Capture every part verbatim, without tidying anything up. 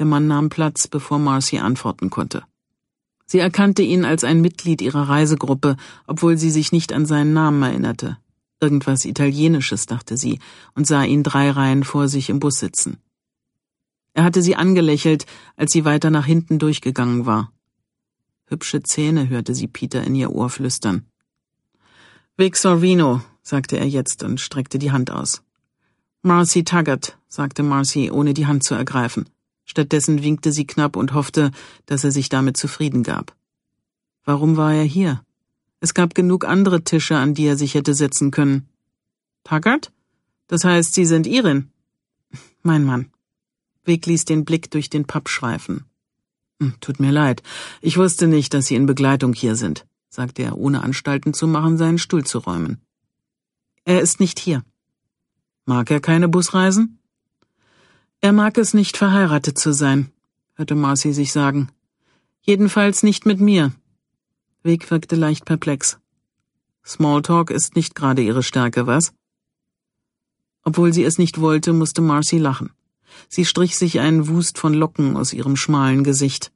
Der Mann nahm Platz, bevor Marcy antworten konnte. Sie erkannte ihn als ein Mitglied ihrer Reisegruppe, obwohl sie sich nicht an seinen Namen erinnerte. Irgendwas Italienisches, dachte sie, und sah ihn drei Reihen vor sich im Bus sitzen. Er hatte sie angelächelt, als sie weiter nach hinten durchgegangen war. Hübsche Zähne, hörte sie Peter in ihr Ohr flüstern. Vic Sorvino, sagte er jetzt und streckte die Hand aus. Marcy Taggart, sagte Marcy, ohne die Hand zu ergreifen. Stattdessen winkte sie knapp und hoffte, dass er sich damit zufrieden gab. Warum war er hier? Es gab genug andere Tische, an die er sich hätte setzen können. Taggart? Das heißt, Sie sind Irin? Mein Mann. Vic ließ den Blick durch den Pub schweifen. Tut mir leid, ich wusste nicht, dass Sie in Begleitung hier sind, sagte er, ohne Anstalten zu machen, seinen Stuhl zu räumen. Er ist nicht hier. Mag er keine Busreisen? Er mag es nicht, verheiratet zu sein, hörte Marcy sich sagen. Jedenfalls nicht mit mir. Vic wirkte leicht perplex. Smalltalk ist nicht gerade ihre Stärke, was? Obwohl sie es nicht wollte, musste Marcy lachen. Sie strich sich einen Wust von Locken aus ihrem schmalen Gesicht.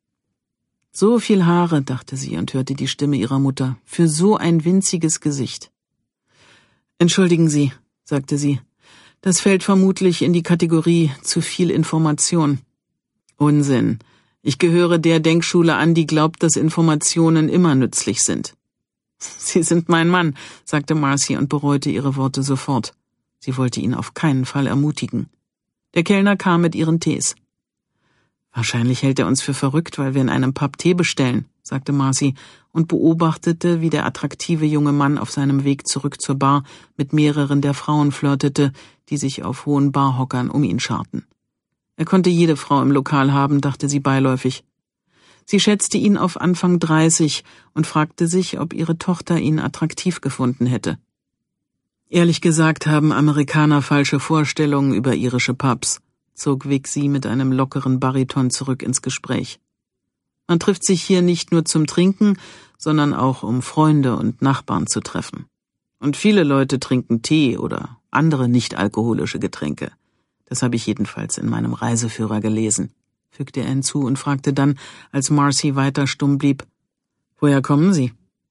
So viel Haare, dachte sie und hörte die Stimme ihrer Mutter, für so ein winziges Gesicht. Entschuldigen Sie, sagte sie. Das fällt vermutlich in die Kategorie zu viel Information. Unsinn. Ich gehöre der Denkschule an, die glaubt, dass Informationen immer nützlich sind. Sie sind mein Mann, sagte Marcy und bereute ihre Worte sofort. Sie wollte ihn auf keinen Fall ermutigen. Der Kellner kam mit ihren Tees. Wahrscheinlich hält er uns für verrückt, weil wir in einem Pub Tee bestellen, sagte Marcy und beobachtete, wie der attraktive junge Mann auf seinem Weg zurück zur Bar mit mehreren der Frauen flirtete, die sich auf hohen Barhockern um ihn scharten. Er konnte jede Frau im Lokal haben, dachte sie beiläufig. Sie schätzte ihn auf Anfang dreißig und fragte sich, ob ihre Tochter ihn attraktiv gefunden hätte. Ehrlich gesagt haben Amerikaner falsche Vorstellungen über irische Pubs, zog Vic sie mit einem lockeren Bariton zurück ins Gespräch. Man trifft sich hier nicht nur zum Trinken, sondern auch um Freunde und Nachbarn zu treffen. Und viele Leute trinken Tee oder andere nicht-alkoholische Getränke. Das habe ich jedenfalls in meinem Reiseführer gelesen, fügte er hinzu und fragte dann, als Marcy weiter stumm blieb, woher kommen Sie?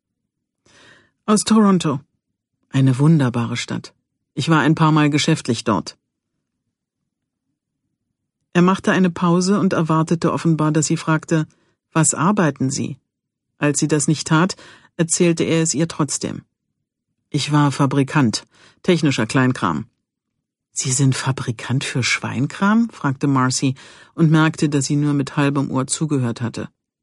Aus Toronto. Eine wunderbare Stadt. Ich war ein paar Mal geschäftlich dort. Er machte eine Pause und erwartete offenbar, dass sie fragte, was arbeiten Sie? Als sie das nicht tat, erzählte er es ihr trotzdem. Ich war Fabrikant, technischer Kleinkram. Sie sind Fabrikant für Schweinkram? Fragte Marcy und merkte, dass sie nur mit halbem Ohr zugehört hatte.